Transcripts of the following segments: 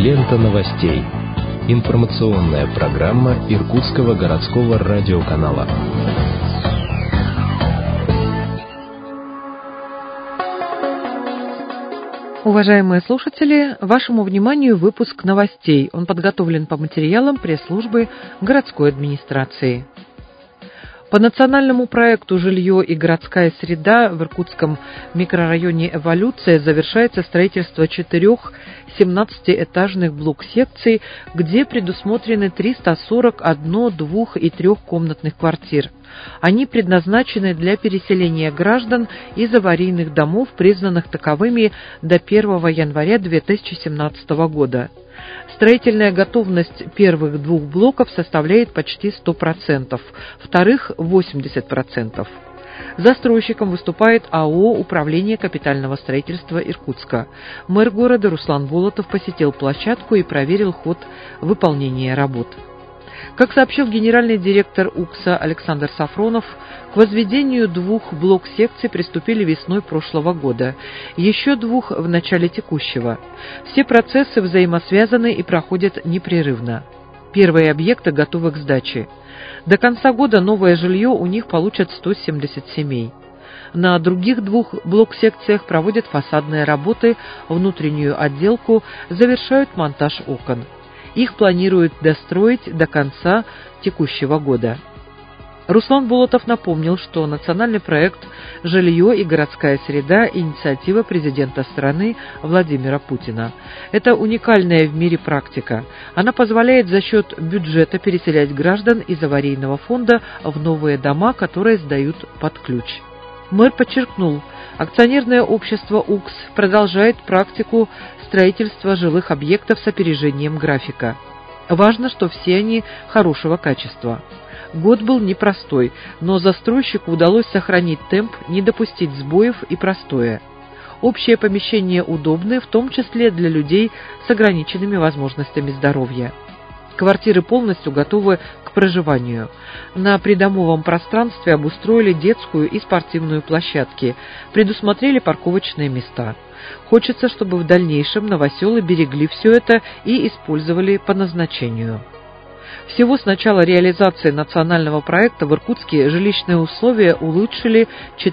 Лента новостей. Информационная программа Иркутского городского радиоканала. Уважаемые слушатели, вашему вниманию выпуск новостей. Он подготовлен по материалам пресс-службы городской администрации. По национальному проекту «Жилье и городская среда» в Иркутском микрорайоне «Эволюция» завершается строительство 4 17-этажных блок-секций, где предусмотрены 341 2- и 3-комнатных квартир. Они предназначены для переселения граждан из аварийных домов, признанных таковыми до 1 января 2017 года. Строительная готовность первых 2 блоков составляет почти 100%, вторых – 80%. Застройщиком выступает АО «Управление капитального строительства Иркутска». Мэр города Руслан Болотов посетил площадку и проверил ход выполнения работ. Как сообщил генеральный директор УКСа Александр Сафронов, к возведению 2 блок-секций приступили весной прошлого года, еще 2 в начале текущего. Все процессы взаимосвязаны и проходят непрерывно. Первые объекты готовы к сдаче. До конца года новое жилье у них получат 170 семей. На других 2 блок-секциях проводят фасадные работы, внутреннюю отделку, завершают монтаж окон. Их планируют достроить до конца текущего года. Руслан Болотов напомнил, что национальный проект «Жилье и городская среда» – инициатива президента страны Владимира Путина. Это уникальная в мире практика. Она позволяет за счет бюджета переселять граждан из аварийного фонда в новые дома, которые сдают под ключ. Мэр подчеркнул, акционерное общество УКС продолжает практику строительства жилых объектов с опережением графика. Важно, что все они хорошего качества. Год был непростой, но застройщику удалось сохранить темп, не допустить сбоев и простоя. Общее помещение удобное, в том числе для людей с ограниченными возможностями здоровья. Квартиры полностью готовы к проживанию. На придомовом пространстве обустроили детскую и спортивную площадки, предусмотрели парковочные места. Хочется, чтобы в дальнейшем новоселы берегли все это и использовали по назначению. Всего с начала реализации национального проекта в Иркутске жилищные условия улучшили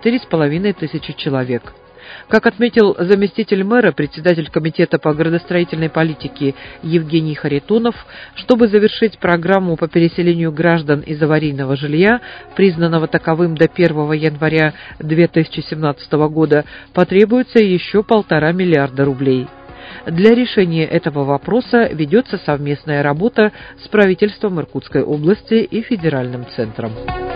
4500 человек. Как отметил заместитель мэра, председатель комитета по градостроительной политике Евгений Харитонов, чтобы завершить программу по переселению граждан из аварийного жилья, признанного таковым до 1 января 2017 года, потребуется еще 1,5 миллиарда рублей. Для решения этого вопроса ведется совместная работа с правительством Иркутской области и федеральным центром.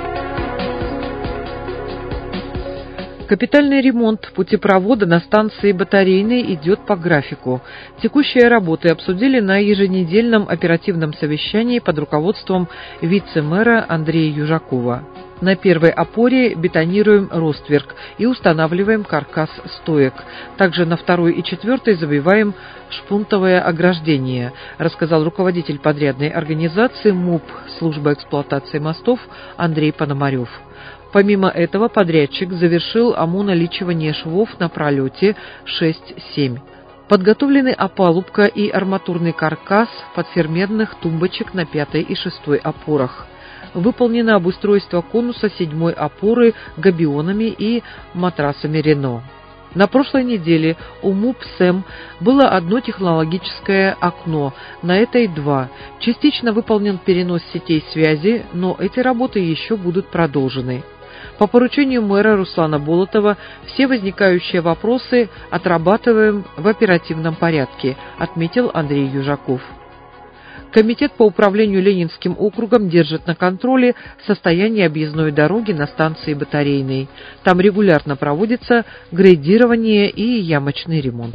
Капитальный ремонт путепровода на станции Батарейной идет по графику. Текущие работы обсудили на еженедельном оперативном совещании под руководством вице-мэра Андрея Южакова. На первой опоре бетонируем ростверк и устанавливаем каркас стоек. Также на 2 и 4 забиваем шпунтовое ограждение, рассказал руководитель подрядной организации МУП «Служба эксплуатации мостов» Андрей Пономарев. Помимо этого подрядчик завершил омоналичивание швов на пролете 6-7. Подготовлены опалубка и арматурный каркас подфермерных тумбочек на 5 и 6 опорах. Выполнено обустройство конуса 7 опоры габионами и матрасами Рено. На прошлой неделе у МУП СЭМ было одно технологическое окно, на этой 2. Частично выполнен перенос сетей связи, но эти работы еще будут продолжены. По поручению мэра Руслана Болотова все возникающие вопросы отрабатываем в оперативном порядке, отметил Андрей Южаков. Комитет по управлению Ленинским округом держит на контроле состояние объездной дороги на станции Батарейной. Там регулярно проводится грейдирование и ямочный ремонт.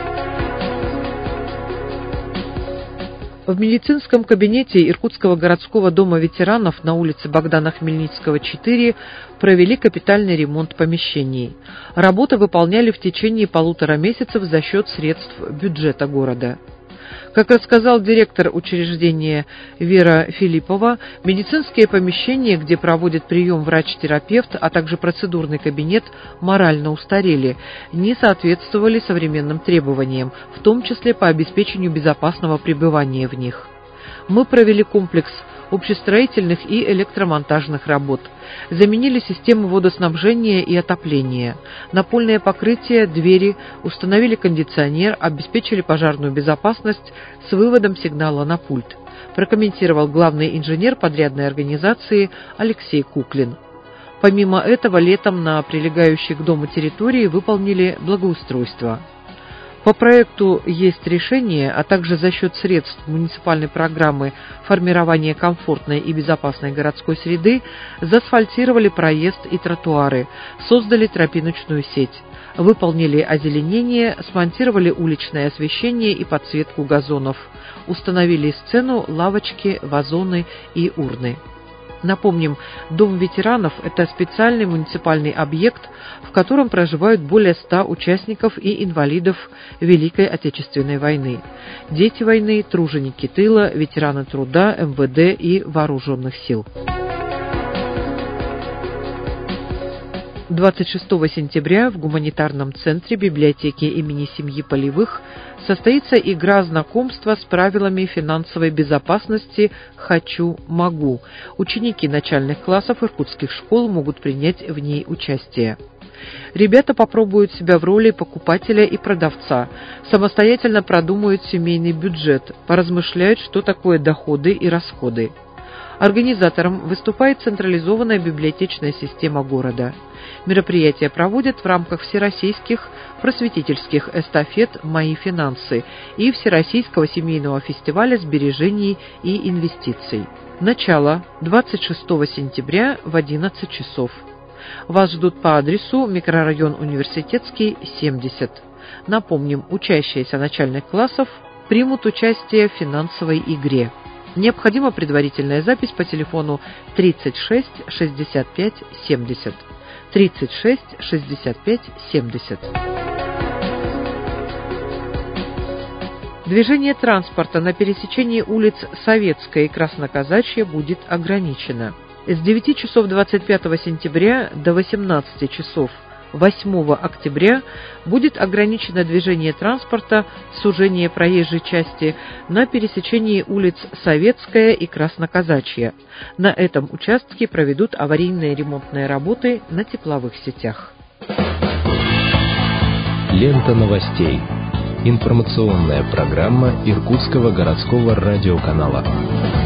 В медицинском кабинете Иркутского городского дома ветеранов на улице Богдана Хмельницкого, 4 провели капитальный ремонт помещений. Работы выполняли в течение 1,5 месяцев за счет средств бюджета города. Как рассказал директор учреждения Вера Филиппова, медицинские помещения, где проводят прием врач-терапевт, а также процедурный кабинет, морально устарели, не соответствовали современным требованиям, в том числе по обеспечению безопасного пребывания в них. Мы провели комплекс общестроительных и электромонтажных работ, заменили системы водоснабжения и отопления, напольное покрытие, двери, установили кондиционер, обеспечили пожарную безопасность с выводом сигнала на пульт, прокомментировал главный инженер подрядной организации Алексей Куклин. Помимо этого, летом на прилегающей к дому территории выполнили благоустройство. По проекту есть решение, а также за счет средств муниципальной программы формирования комфортной и безопасной городской среды заасфальтировали проезд и тротуары, создали тропиночную сеть, выполнили озеленение, смонтировали уличное освещение и подсветку газонов, установили сцену, лавочки, вазоны и урны. Напомним, Дом ветеранов – это специальный муниципальный объект, в котором проживают более 100 участников и инвалидов Великой Отечественной войны. Дети войны, труженики тыла, ветераны труда, МВД и вооруженных сил. 26 сентября в гуманитарном центре библиотеки имени семьи Полевых состоится игра знакомства с правилами финансовой безопасности «Хочу, могу». Ученики начальных классов иркутских школ могут принять в ней участие. Ребята попробуют себя в роли покупателя и продавца, самостоятельно продумают семейный бюджет, поразмышляют, что такое доходы и расходы. Организатором выступает централизованная библиотечная система города. Мероприятие проводят в рамках всероссийских просветительских эстафет «Мои финансы» и Всероссийского семейного фестиваля сбережений и инвестиций. Начало 26 сентября в 11 часов. Вас ждут по адресу микрорайон Университетский, 70. Напомним, учащиеся начальных классов примут участие в финансовой игре. Необходима предварительная запись по телефону 36 65 70. 36 65 70. Движение транспорта на пересечении улиц Советская и Красноказачья будет ограничено. С 9 часов 25 сентября до 18 часов 8 октября будет ограничено движение транспорта, сужение проезжей части на пересечении улиц Советская и Красноказачья. На этом участке проведут аварийные ремонтные работы на тепловых сетях. Лента новостей. Информационная программа Иркутского городского радиоканала.